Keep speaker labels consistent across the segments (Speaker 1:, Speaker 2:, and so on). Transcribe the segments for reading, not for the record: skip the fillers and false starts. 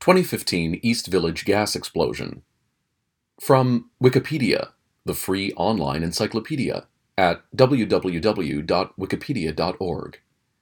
Speaker 1: 2015 East Village gas explosion. From Wikipedia, the free online encyclopedia, at www.wikipedia.org.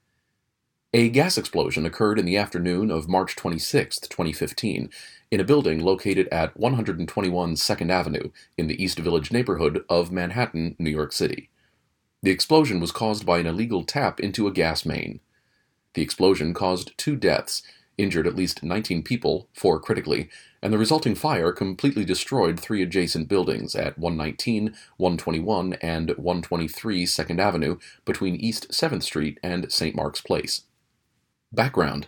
Speaker 1: A gas explosion occurred in the afternoon of March 26, 2015, in a building located at 121 2nd Avenue in the East Village neighborhood of Manhattan, New York City. The explosion was caused by an illegal tap into a gas main. The explosion caused 2 deaths, injured at least 19 people, 4 critically, and the resulting fire completely destroyed 3 adjacent buildings at 119, 121, and 123 2nd Avenue between East 7th Street and St. Mark's Place. Background: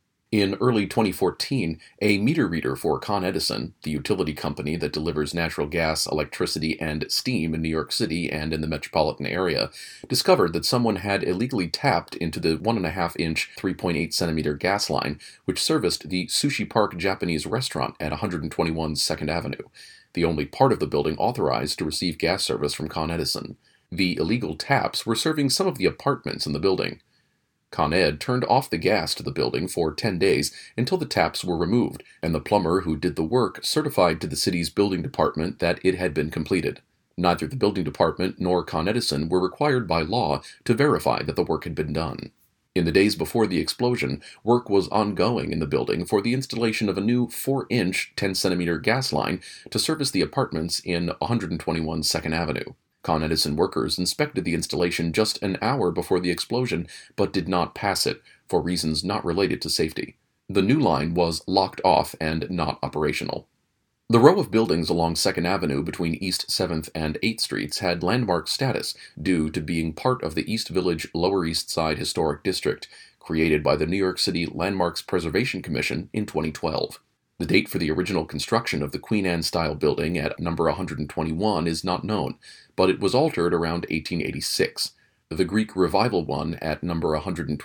Speaker 1: in early 2014, a meter reader for Con Edison, the utility company that delivers natural gas, electricity, and steam in New York City and in the metropolitan area, discovered that someone had illegally tapped into the 1.5-inch, 3.8-centimeter gas line, which serviced the Sushi Park Japanese restaurant at 121 2nd Avenue, the only part of the building authorized to receive gas service from Con Edison. The illegal taps were serving some of the apartments in the building. Con Ed turned off the gas to the building for 10 days until the taps were removed, and the plumber who did the work certified to the city's building department that it had been completed. Neither the building department nor Con Edison were required by law to verify that the work had been done. In the days before the explosion, work was ongoing in the building for the installation of a new 4-inch, 10-centimeter gas line to service the apartments in 121 2nd Avenue. Con Edison workers inspected the installation just an hour before the explosion, but did not pass it, for reasons not related to safety. The new line was locked off and not operational. The row of buildings along 2nd Avenue between East 7th and 8th Streets had landmark status due to being part of the East Village Lower East Side Historic District, created by the New York City Landmarks Preservation Commission in 2012. The date for the original construction of the Queen Anne-style building at number 121 is not known, but it was altered around 1886. The Greek Revival one at number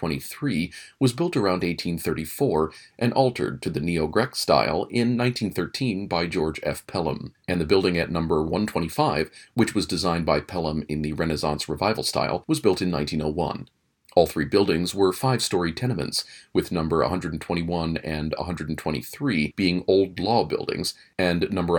Speaker 1: 123 was built around 1834 and altered to the Neo-Greek style in 1913 by George F. Pelham, and the building at number 125, which was designed by Pelham in the Renaissance Revival style, was built in 1901. All 3 buildings were 5-story tenements, with number 121 and 123 being old law buildings, and number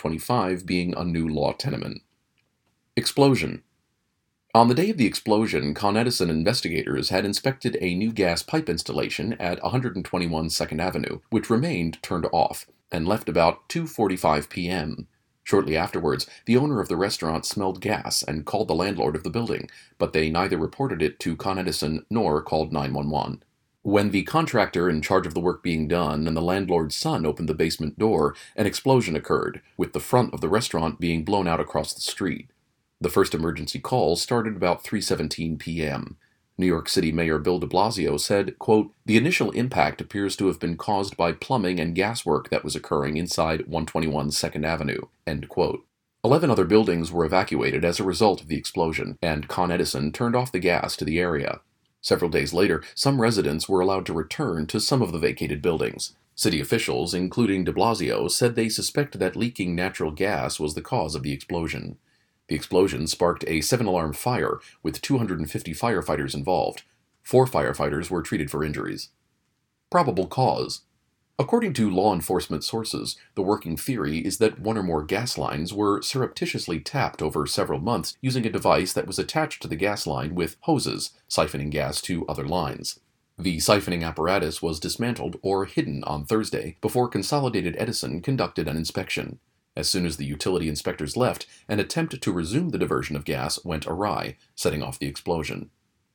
Speaker 1: 125 being a new law tenement. Explosion. On the day of the explosion, Con Edison investigators had inspected a new gas pipe installation at 121 2nd Avenue, which remained turned off, and left about 2:45 p.m. Shortly afterwards, the owner of the restaurant smelled gas and called the landlord of the building, but they neither reported it to Con Edison nor called 911. When the contractor in charge of the work being done and the landlord's son opened the basement door, an explosion occurred, with the front of the restaurant being blown out across the street. The first emergency call started about 3:17 p.m. New York City Mayor Bill de Blasio said, quote, "The initial impact appears to have been caused by plumbing and gas work that was occurring inside 121 2nd Avenue." End quote. 11 other buildings were evacuated as a result of the explosion, and Con Edison turned off the gas to the area. Several days later, some residents were allowed to return to some of the vacated buildings. City officials, including de Blasio, said they suspect that leaking natural gas was the cause of the explosion. The explosion sparked a 7-alarm fire with 250 firefighters involved. 4 firefighters were treated for injuries. Probable cause. According to law enforcement sources, the working theory is that 1 or more gas lines were surreptitiously tapped over several months using a device that was attached to the gas line with hoses, siphoning gas to other lines. The siphoning apparatus was dismantled or hidden on Thursday before Consolidated Edison conducted an inspection. As soon as the utility inspectors left, an attempt to resume the diversion of gas went awry, setting off the explosion.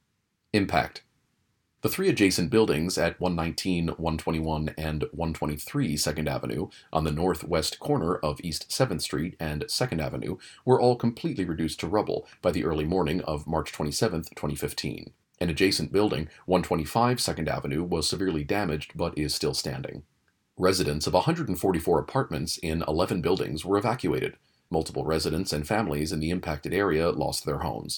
Speaker 1: Impact. The 3 adjacent buildings at 119, 121, and 123 2nd Avenue on the northwest corner of East 7th Street and 2nd Avenue were all completely reduced to rubble by the early morning of March 27, 2015. An adjacent building, 125 2nd Avenue, was severely damaged but is still standing. Residents of 144 apartments in 11 buildings were evacuated. Multiple residents and families in the impacted area lost their homes.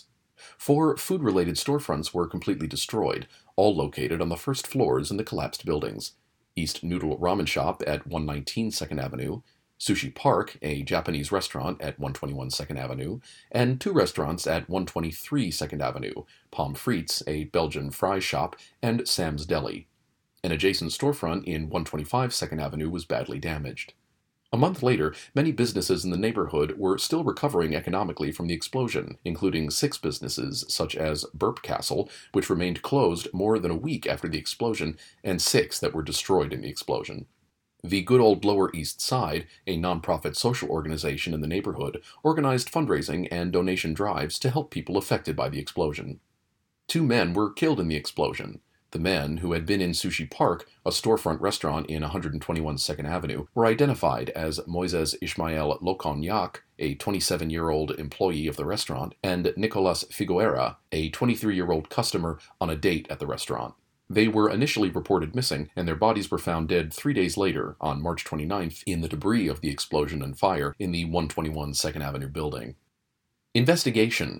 Speaker 1: 4 food-related storefronts were completely destroyed, all located on the first floors in the collapsed buildings. East Noodle Ramen Shop at 119 2nd Avenue, Sushi Park, a Japanese restaurant at 121 2nd Avenue, and 2 restaurants at 123 2nd Avenue, Pommes Frites, a Belgian fry shop, and Sam's Deli. An adjacent storefront in 125 2nd Avenue was badly damaged. A month later, many businesses in the neighborhood were still recovering economically from the explosion, including 6 businesses such as Burp Castle, which remained closed more than a week after the explosion, and 6 that were destroyed in the explosion. The Good Old Lower East Side, a nonprofit social organization in the neighborhood, organized fundraising and donation drives to help people affected by the explosion. 2 men were killed in the explosion. The men, who had been in Sushi Park, a storefront restaurant in 121 2nd Avenue, were identified as Moises Ismael Loconyac, a 27-year-old employee of the restaurant, and Nicolas Figuera, a 23-year-old customer on a date at the restaurant. They were initially reported missing, and their bodies were found dead 3 days later, on March 29th, in the debris of the explosion and fire in the 121 2nd Avenue building. Investigation.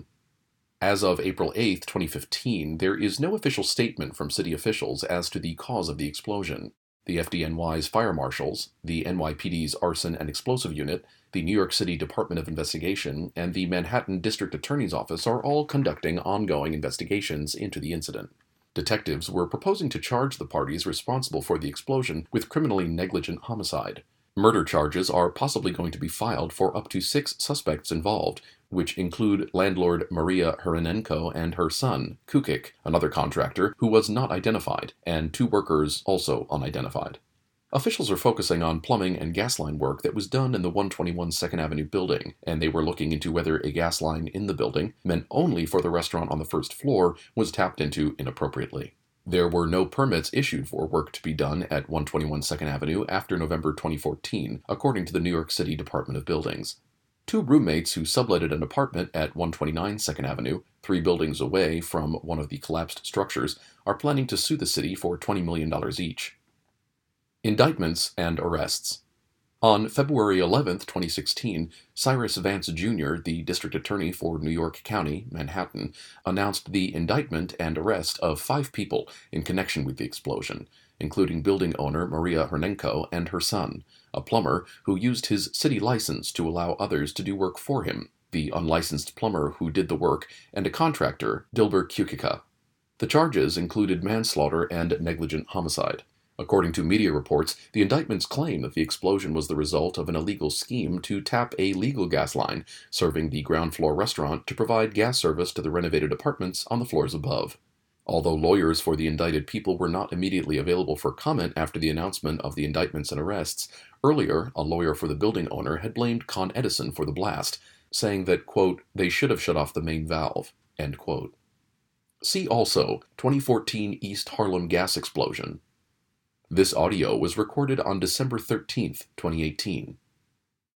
Speaker 1: As of April 8, 2015, there is no official statement from city officials as to the cause of the explosion. The FDNY's fire marshals, the NYPD's Arson and Explosive Unit, the New York City Department of Investigation, and the Manhattan District Attorney's Office are all conducting ongoing investigations into the incident. Detectives were proposing to charge the parties responsible for the explosion with criminally negligent homicide. Murder charges are possibly going to be filed for up to 6 suspects involved, which include landlord Maria Hronenko and her son, Kukik, another contractor who was not identified, and 2 workers also unidentified. Officials are focusing on plumbing and gas line work that was done in the 121 2nd Avenue building, and they were looking into whether a gas line in the building, meant only for the restaurant on the first floor, was tapped into inappropriately. There were no permits issued for work to be done at 121 2nd Avenue after November 2014, according to the New York City Department of Buildings. 2 roommates who subletted an apartment at 129 2nd Avenue, 3 buildings away from one of the collapsed structures, are planning to sue the city for $20 million each. Indictments and arrests. On February 11, 2016, Cyrus Vance Jr., the district attorney for New York County, Manhattan, announced the indictment and arrest of 5 people in connection with the explosion, including building owner Maria Hronenko and her son, a plumber who used his city license to allow others to do work for him, the unlicensed plumber who did the work, and a contractor, Dilber Kukika. The charges included manslaughter and negligent homicide. According to media reports, the indictments claim that the explosion was the result of an illegal scheme to tap a legal gas line serving the ground floor restaurant to provide gas service to the renovated apartments on the floors above. Although lawyers for the indicted people were not immediately available for comment after the announcement of the indictments and arrests, earlier a lawyer for the building owner had blamed Con Edison for the blast, saying that, quote, they should have shut off the main valve, end quote. See also 2014 East Harlem gas explosion. This audio was recorded on December 13, 2018.